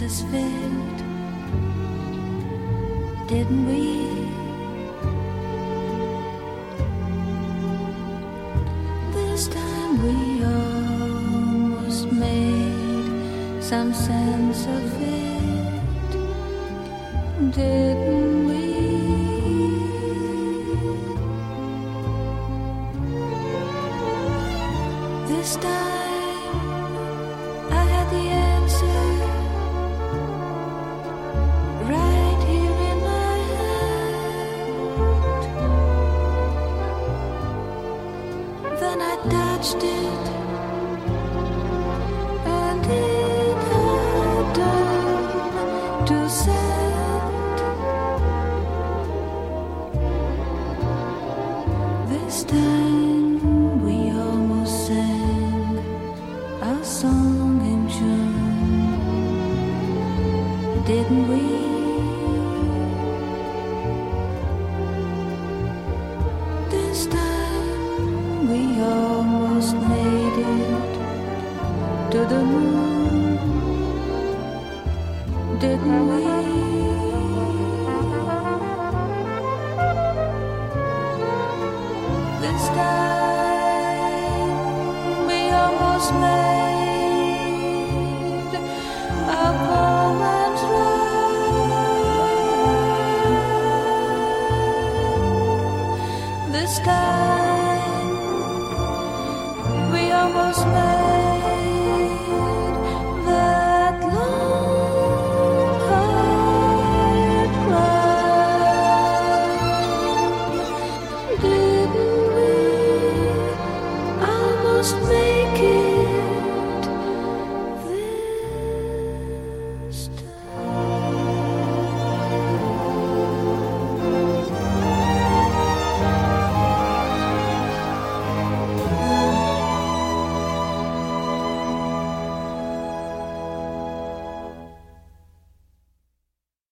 senses fit, didn't we? This time we almost made some sense of it, didn't we? This time I had the answer right here in my hand. Then I touched it, and it had turned to sand. This time we almost sang our song in June, didn't we? This time we almost made it to the moon, didn't we? This time we almost made our poems rhyme. This time we almost made